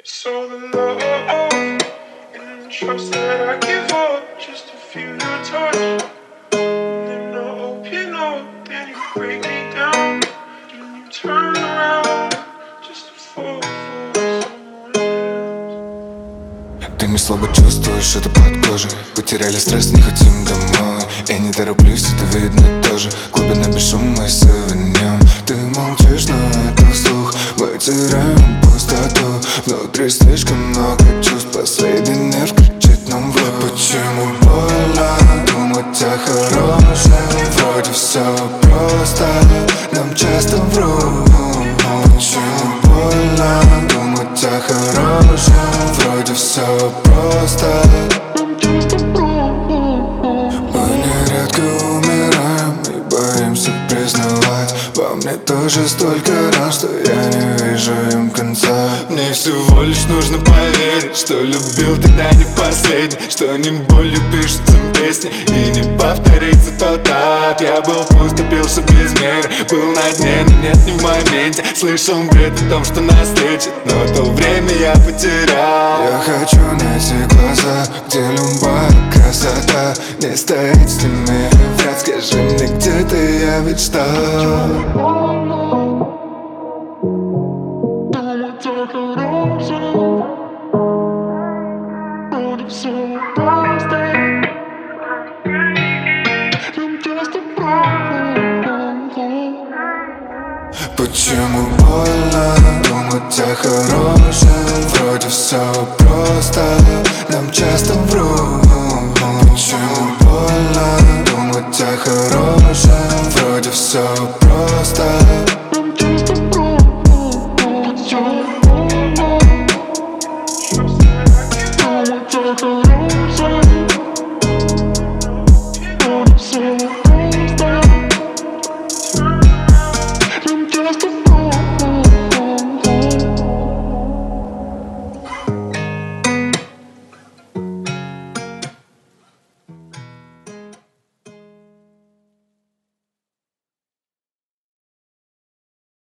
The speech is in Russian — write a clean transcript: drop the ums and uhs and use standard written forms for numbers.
So the love and the trust that I give up just to feel your touch. And then I open up, then you break me down. Then you turn around just to fall for someone else. Ты не слабо чувствуешь это под кожей. Потеряли стресс, не хотим домой. Я не тороплюсь, это видно тоже. Глубина без шума и с огнем. Ты молчишь, но это вслух. Мы теряем пустоту. Внутри слишком много чувств. Последний нерв кричит нам в рот. Почему больно думать о хорошем? Вроде все просто, нам часто врут. Почему больно думать о хорошем? Вроде все просто. Мы нередко умираем и боимся признавать. Во мне тоже столько ран, что я не вижу им конца. Мне всего лишь нужно поверить, что любил тогда не последний, что не болью пишутся песни и не повторится тот ад. Я был пуст и пился без меры, был на дне, но нет, не в моменте. Слышал бред о том, что нас лечит, но то время я потерял. Я хочу найти глаза, где любая красота не стоит с ними. Вряд, скажи мне, где ты, я ведь ждал. Почему больно думать о хорошем? Вроде все просто, нам часто врут. Почему больно думать о хорошем? Вроде все просто.